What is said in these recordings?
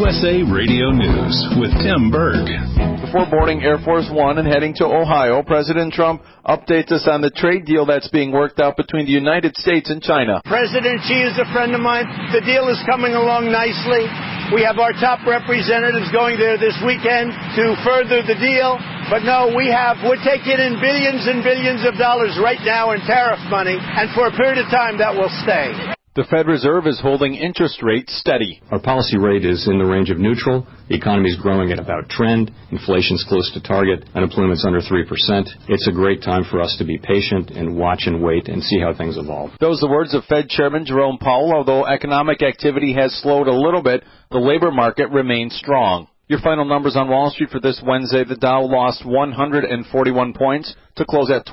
USA Radio News with Tim Berg. Before boarding Air Force One and heading to Ohio, President Trump updates us on the trade deal that's being worked out between the United States and China. President Xi is a friend of mine. The deal is coming along nicely. We have our top representatives going there this weekend to further the deal. But no, we're taking in billions and billions of dollars right now in tariff money, and for a period of time that will stay. The Fed Reserve is holding interest rates steady. Our policy rate is in the range of neutral. The economy is growing at about trend. Inflation's close to target. Unemployment's under 3%. It's a great time for us to be patient and watch and wait and see how things evolve. Those are the words of Fed Chairman Jerome Powell. Although economic activity has slowed a little bit, the labor market remains strong. Your final numbers on Wall Street for this Wednesday. The Dow lost 141 points to close at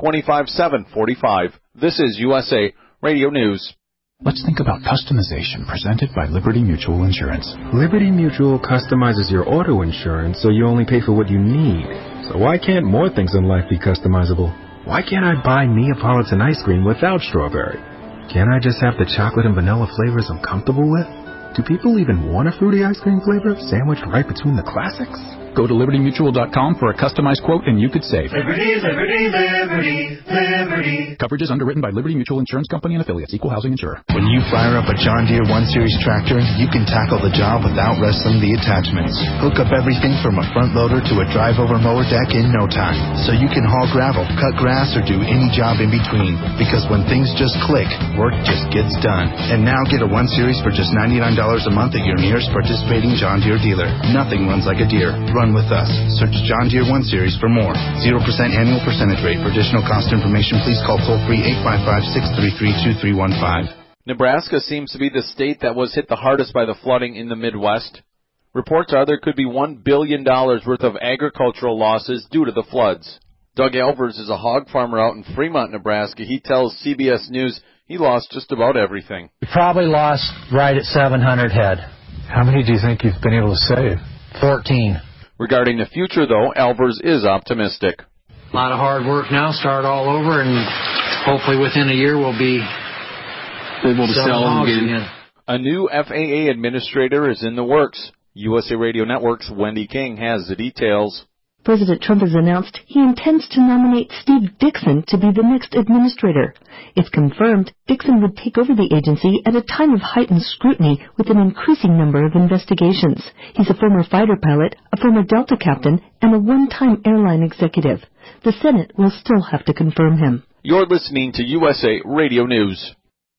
25,745. This is USA Radio News. Let's think about customization presented by Liberty Mutual Insurance. Liberty Mutual customizes your auto insurance so you only pay for what you need. So why can't more things in life be customizable? Why can't I buy Neapolitan ice cream without strawberry? Can't I just have the chocolate and vanilla flavors I'm comfortable with? Do people even want a fruity ice cream flavor sandwiched right between the classics? Go to LibertyMutual.com for a customized quote and you could save. Liberty, liberty, liberty, liberty. Coverage is underwritten by Liberty Mutual Insurance Company and Affiliates. Equal housing insurer. When you fire up a John Deere 1 Series tractor, you can tackle the job without wrestling the attachments. Hook up everything from a front loader to a drive-over mower deck in no time. So you can haul gravel, cut grass, or do any job in between. Because when things just click, work just gets done. And now get a 1 Series for just $99 a month at your nearest participating John Deere dealer. Nothing runs like a Deere. Run with us. Search John Deere 1 Series for more. 0% annual percentage rate. For additional cost information, please call toll-free 855-633-2315. Nebraska seems to be the state that was hit the hardest by the flooding in the Midwest. Reports are there could be $1 billion worth of agricultural losses due to the floods. Doug Alvers is a hog farmer out in Fremont, Nebraska. He tells CBS News he lost just about everything. We probably lost right at 700 head. How many do you think you've been able to save? 14. Regarding the future, though, Alvers is optimistic. A lot of hard work now, start all over, and hopefully within a year we'll be able to sell them again. A new FAA administrator is in the works. USA Radio Network's Wendy King has the details. President Trump has announced he intends to nominate Steve Dickson to be the next administrator. If confirmed, Dickson would take over the agency at a time of heightened scrutiny with an increasing number of investigations. He's a former fighter pilot, a former Delta captain, and a one-time airline executive. The Senate will still have to confirm him. You're listening to USA Radio News.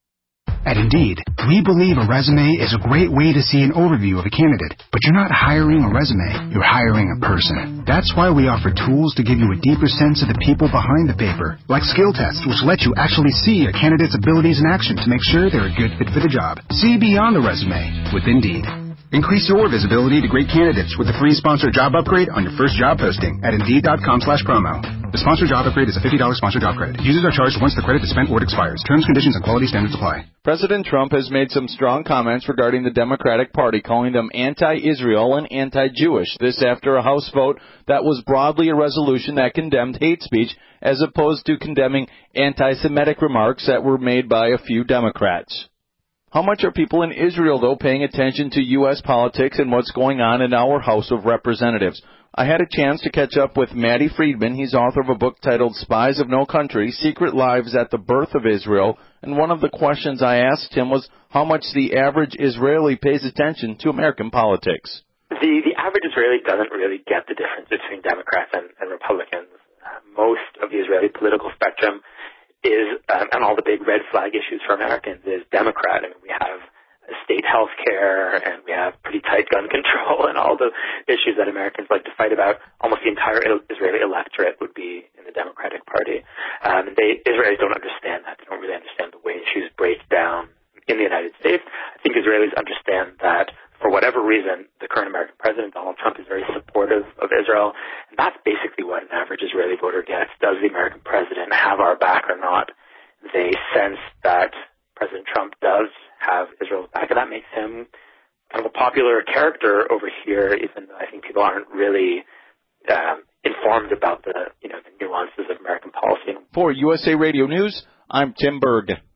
At Indeed, we believe a resume is a great way to see an overview of a candidate. But you're not hiring a resume, you're hiring a person. That's why we offer tools to give you a deeper sense of the people behind the paper, like skill tests, which let you actually see a candidate's abilities in action to make sure they're a good fit for the job. See beyond the resume with Indeed. Increase your visibility to great candidates with a free sponsored job upgrade on your first job posting at Indeed.com/promo. The sponsored job upgrade is a $50 sponsored job credit. Users are charged once the credit is spent or it expires. Terms, conditions, and quality standards apply. President Trump has made some strong comments regarding the Democratic Party, calling them anti-Israel and anti-Jewish. This after a House vote that was broadly a resolution that condemned hate speech as opposed to condemning anti-Semitic remarks that were made by a few Democrats. How much are people in Israel, though, paying attention to U.S. politics and what's going on in our House of Representatives? I had a chance to catch up with Matty Friedman. He's author of a book titled Spies of No Country, Secret Lives at the Birth of Israel. And one of the questions I asked him was how much the average Israeli pays attention to American politics. The average Israeli doesn't really get the difference between Democrats and Republicans. Most of the Israeli political spectrum is, and all the big red flag issues for Americans is Democrat. I mean, we have state health care, and we have pretty tight gun control, and all the issues that Americans like to fight about. Almost the entire Israeli electorate would be in the Democratic Party. Israelis don't understand that. They don't really understand the way issues break down in the United States. I think Israelis understand that for whatever reason, the current American president, Donald Trump, is very supportive of Israel, and that's basically what an average Israeli voter gets. Does the American president have our back or not? They sense that President Trump does have Israel's back, and that makes him kind of a popular character over here, even though I think people aren't really informed about the nuances of American policy. For USA Radio News, I'm Tim Berg.